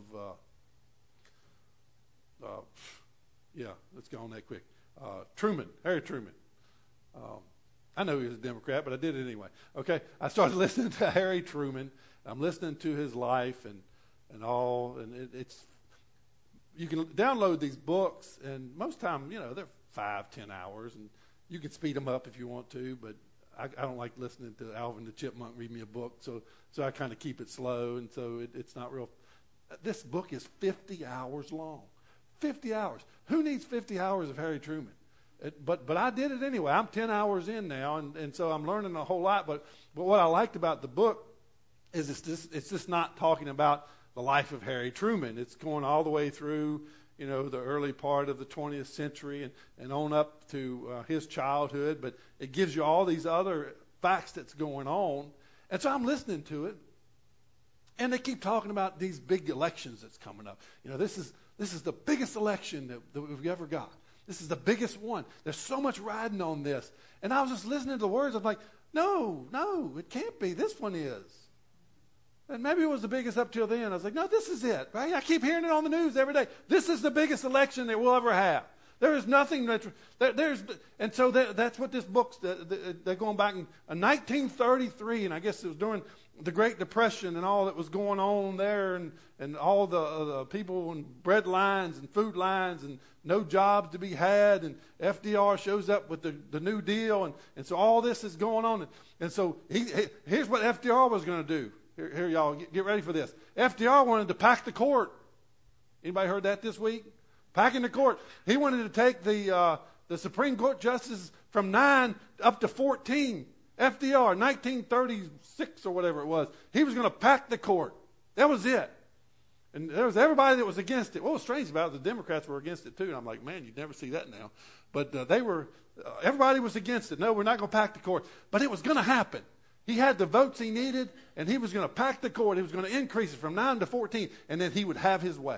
uh, uh, yeah, let's go on that quick. Uh, Truman, Harry Truman. Um, I know he was a Democrat, but I did it anyway. Okay, I started listening to Harry Truman. I'm listening to his life and and all, and it, it's you can download these books, and most time, you know, they're five, ten hours, and you can speed them up if you want to, but I, I don't like listening to Alvin the Chipmunk read me a book, so so I kind of keep it slow, and so it, it's not real. This book is fifty hours long. fifty hours. Who needs fifty hours of Harry Truman? It, but but I did it anyway. I'm ten hours in now, and, and so I'm learning a whole lot. But but what I liked about the book is it's just, it's just not talking about the life of Harry Truman. It's going all the way through, you know, the early part of the twentieth century and, and on up to uh, his childhood. But it gives you all these other facts that's going on. And so I'm listening to it. And they keep talking about these big elections that's coming up. You know, this is this is the biggest election that, that we've ever got. This is the biggest one. There's so much riding on this. And I was just listening to the words. I'm like, no, no, it can't be. This one is. And maybe it was the biggest up till then. I was like, no, this is it. Right? I keep hearing it on the news every day. This is the biggest election that we'll ever have. There is nothing that there, there's, and so that, that's what this book's. They're going back in nineteen thirty-three, and I guess it was during the Great Depression and all that was going on there, and and all the, uh, the people and bread lines and food lines and no jobs to be had, and F D R shows up with the, the New Deal, and, and so all this is going on, and, and so he, he, here's what F D R was going to do. Here, here y'all, get, get ready for this. F D R wanted to pack the court. Anybody heard that this week? Packing the court. He wanted to take the uh, the Supreme Court justices from nine up to fourteen. F D R, nineteen thirty-six or whatever it was. He was going to pack the court. That was it. And there was everybody that was against it. What was strange about it, the Democrats were against it too. And I'm like, man, you'd never see that now. But uh, they were, uh, everybody was against it. No, we're not going to pack the court. But it was going to happen. He had the votes he needed, and he was going to pack the court. He was going to increase it from nine to fourteen, and then he would have his way.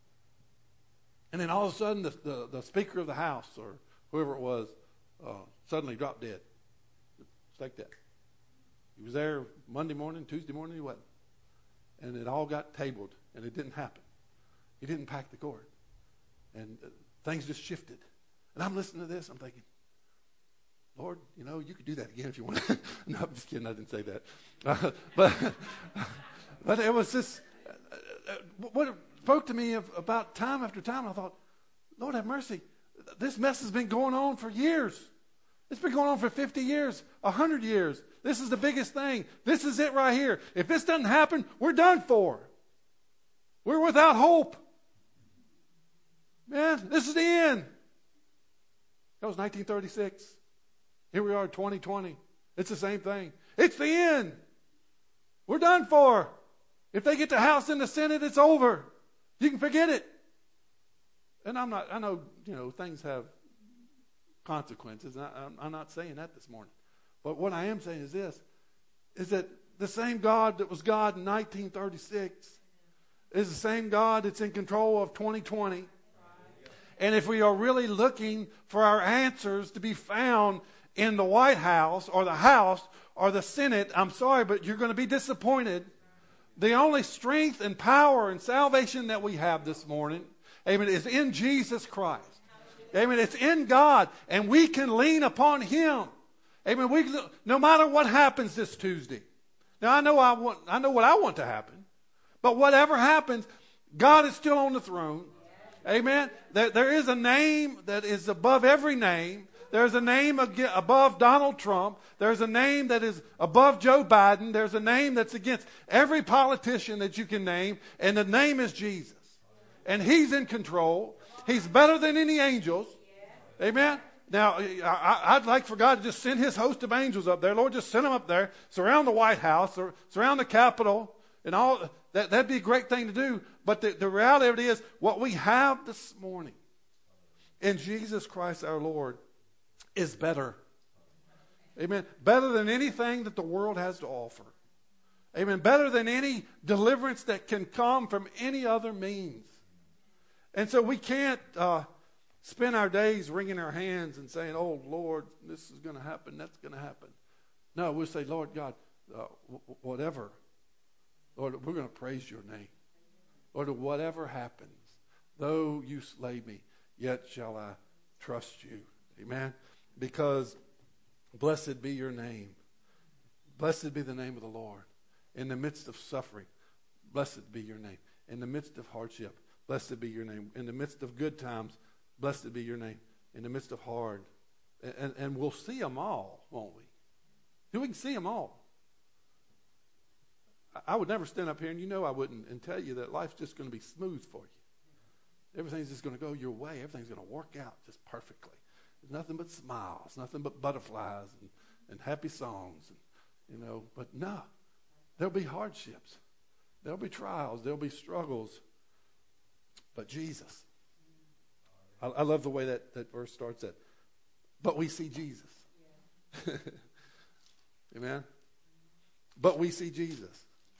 And then all of a sudden, the, the, the Speaker of the House, or whoever it was, uh, suddenly dropped dead. It's like that. He was there Monday morning, Tuesday morning, he wasn't. And it all got tabled, and it didn't happen. He didn't pack the court. And uh, things just shifted. And I'm listening to this, I'm thinking, Lord, you know, you could do that again if you want. No, I'm just kidding, I didn't say that. Uh, but, but it was just, uh, uh, what spoke to me of, about time after time. I thought, Lord have mercy. This mess has been going on for years. It's been going on for fifty years, one hundred years. This is the biggest thing. This is it right here. If this doesn't happen, we're done for. We're without hope. Man, this is the end. That was nineteen thirty-six. Here we are, twenty twenty. It's the same thing. It's the end. We're done for. If they get the House and the Senate, it's over. You can forget it. And I'm not, I know, you know, things have consequences. And I, I'm, I'm not saying that this morning. But what I am saying is this, is that the same God that was God in nineteen thirty-six is the same God that's in control of twenty twenty. And if we are really looking for our answers to be found in the White House or the House or the Senate, I'm sorry, but you're going to be disappointed. The only strength and power and salvation that we have this morning, amen, is in Jesus Christ. Amen. It's in God, and we can lean upon Him. Amen. We, no matter what happens this Tuesday, Now I know I want, I know what I want to happen, but whatever happens, God is still on the throne. Amen. There, there is a name that is above every name. There's a name above Donald Trump. There's a name that is above Joe Biden. There's a name that's against every politician that you can name, and the name is Jesus. And He's in control. He's better than any angels. Amen. Now, I, I'd like for God to just send His host of angels up there. Lord, just send them up there, surround the White House, or surround the Capitol, and all. That, that'd be a great thing to do. But the, the reality of it is, what we have this morning in Jesus Christ our Lord is better. Amen. Better than anything that the world has to offer. Amen. Better than any deliverance that can come from any other means. And so we can't uh, spend our days wringing our hands and saying, oh, Lord, this is going to happen, that's going to happen. No, we'll say, Lord God, uh, w- whatever. Lord, we're going to praise your name. Lord, whatever happens, though you slay me, yet shall I trust you. Amen. Because blessed be your name. Blessed be the name of the Lord. In the midst of suffering, blessed be your name. In the midst of hardship, blessed be your name. In the midst of good times, blessed be your name. In the midst of hard. And, and, and we'll see them all, won't we? We can see them all. I, I would never stand up here, and you know I wouldn't, and tell you that life's just going to be smooth for you. Everything's just going to go your way. Everything's going to work out just perfectly. There's nothing but smiles, nothing but butterflies and, and happy songs. And, you know, but no, there'll be hardships. There'll be trials. There'll be struggles. But Jesus. I, I love the way that, that verse starts at, but we see Jesus. Yeah. Amen? But we see Jesus.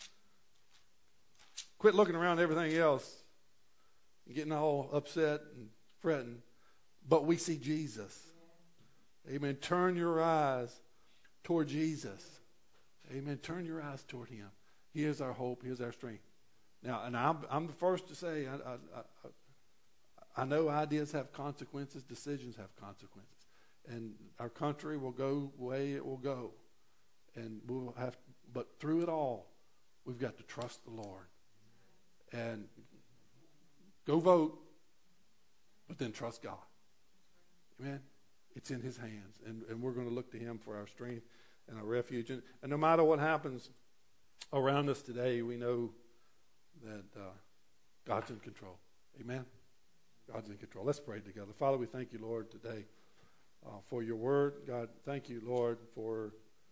Quit looking around at everything else and getting all upset and fretting. But we see Jesus. Amen. Turn your eyes toward Jesus. Amen. Turn your eyes toward Him. He is our hope. He is our strength. Now, and I'm, I'm the first to say, I, I, I, I know ideas have consequences. Decisions have consequences. And our country will go the way it will go. And we'll have, but through it all, we've got to trust the Lord. And go vote, but then trust God. Amen. It's in His hands. And, and we're going to look to Him for our strength and our refuge. And, and no matter what happens around us today, we know that uh, God's in control. Amen. God's in control. Let's pray together. Father, we thank you, Lord, today uh, for your word. God, thank you, Lord, for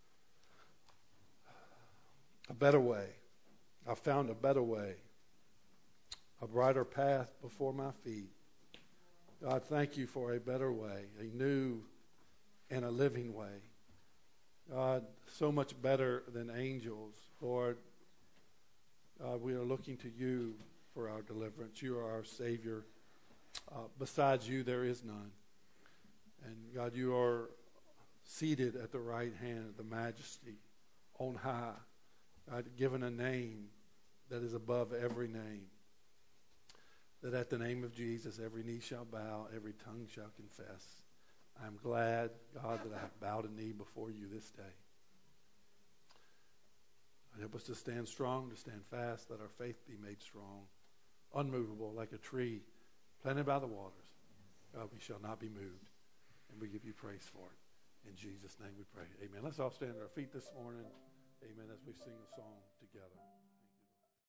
a better way. I found a better way, a brighter path before my feet. God, thank you for a better way, a new and a living way. God, so much better than angels. Lord, God, we are looking to you for our deliverance. You are our Savior. Uh, besides you, there is none. And God, you are seated at the right hand of the Majesty on high. God, given a name that is above every name. That at the name of Jesus, every knee shall bow, every tongue shall confess. I am glad, God, that I have bowed a knee before you this day. Help us to stand strong, to stand fast. Let our faith be made strong, unmovable like a tree planted by the waters. God, we shall not be moved. And we give you praise for it. In Jesus' name we pray. Amen. Let's all stand on our feet this morning. Amen. As we sing a song together.